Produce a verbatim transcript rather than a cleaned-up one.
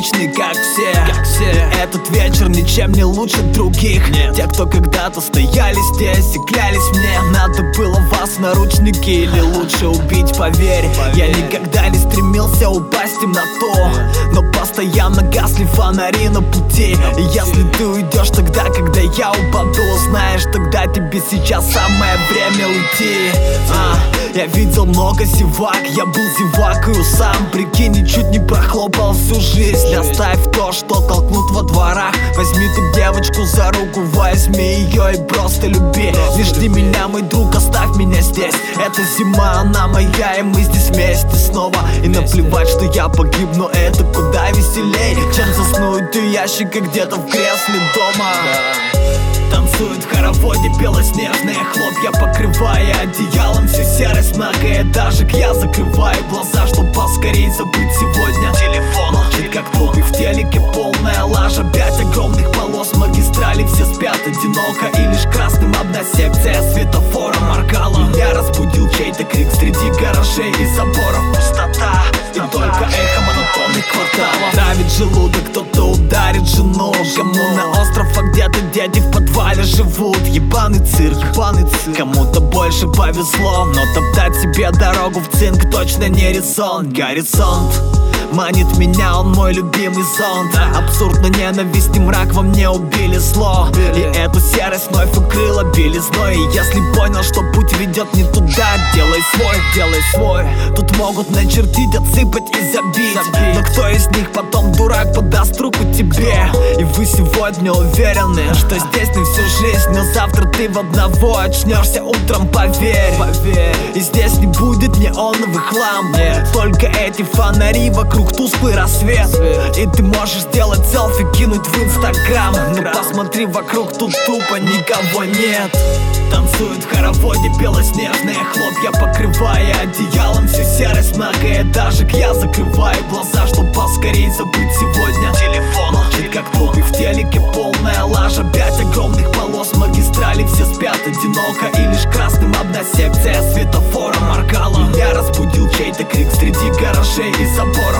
обычный, как все, как все. И этот вечер ничем не лучше других. Нет. Те, кто когда-то стояли здесь и клялись мне, надо было вас в наручники или лучше убить, поверь, поверь. Я никогда не стремился упасть им на то, но постоянно гасли фонари на пути. И если ты уйдешь тогда, когда я упаду, знаешь, тогда тебе сейчас самое время уйти. а, Я видел много зевак, я был зевакою сам. Прикинь, ничуть не прохлопал всю жизнь. Оставь то, что толкнут во дворах. Возьми ту девочку за руку, возьми ее и просто люби. Не жди меня, мой друг, оставь меня здесь. Это зима, она моя, и мы здесь вместе снова. И наплевать, что я погиб, но это куда веселей, чем заснуть у ящика где-то в кресле дома. Танцуют в хороводе белоснежные хлопья, покрывая одеялом всю серость многоэтажек. Я закрываю глаза, чтоб поскорей забыть сегодня. Телефон молчит, как труп, и в телеке полная лажа. Пять огромных полос магистрали, все спят одиноко, и лишь красным одна секция светофора моргала. Меня разбудил чей-то крик среди гаражей и заборов. Пустота, и только эхо монотонных кварталов. Давит желудок, кто-то ударит жену. Кому на остров, а где-то дети в подвале живут. Ебаный цирк, ебаный цирк. Кому-то больше повезло, но топтать себе дорогу в цинк точно не резон. Горизонт манит меня, он мой любимый зонт. Абсурдно ненависть и мрак во мне убили зло, и эту серость вновь укрыла белизной. И если понял, что путь ведет не туда, делай свой, делай свой. Тут могут начертить, отсыпать и забить, но кто из них потом, дурак, подаст руку тебе? И вы сегодня уверены, что здесь не всю жизнь, но завтра ты в одного очнешься утром, поверь, поверь. И здесь не будет неоновых ламп, нет. Только эти фонари вокруг, тусклый рассвет. И ты можешь сделать селфи, кинуть в инстаграм, но посмотри вокруг, тут тупо никого нет. Танцуют в хороводе белоснежные хлопья, покрывая одеялом всю серость многоэтажек. Я закрываю глаза, чтоб поскорей забыть сегодня. Телефон молчит, как труп, и в телеке полная лажа. Пять огромных полос магистрали, все спят одиноко, и лишь красным одна секция светофора моргала. Меня разбудил чей-то крик среди гаражей и заборов.